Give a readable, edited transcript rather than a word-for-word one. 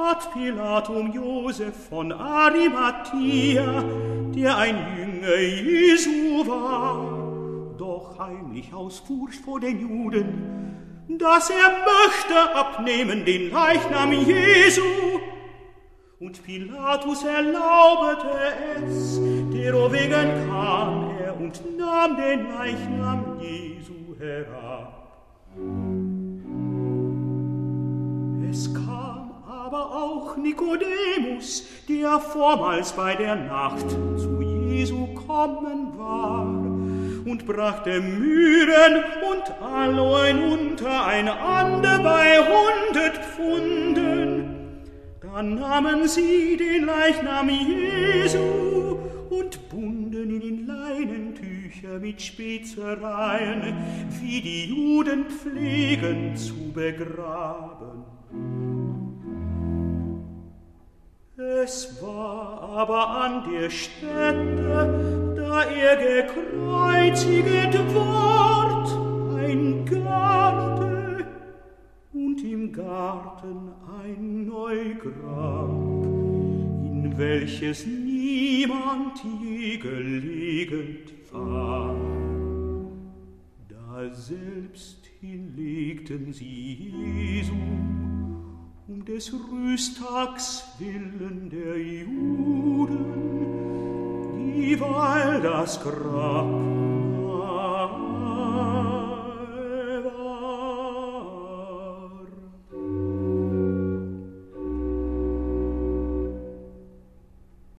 bat Pilat Josef von Arimathäa, der ein Jünger Jesu war, doch heimlich aus Furcht vor den Juden, dass möchte abnehmen den Leichnam Jesu. Und Pilatus erlaubete es, derowegen kam er und nahm den Leichnam Jesu herab. Es kam aber auch Nikodemus, der vormals bei der Nacht zu Jesu kommen war, und brachte Myrrhen und Aloen untereinander bei 100 Pfunden. Da nahmen sie den Leichnam Jesu und bunden ihn in Leinentücher mit Spezereien, wie die Juden pflegen zu begraben. Es war aber an der Stätte, da gekreuziget ward, ein Garten, und im Garten ein Neugrab, in welches niemand je gelegt war. Da selbst hinlegten sie Jesu, um des Rüsttags willen der Juden, dieweil das Grab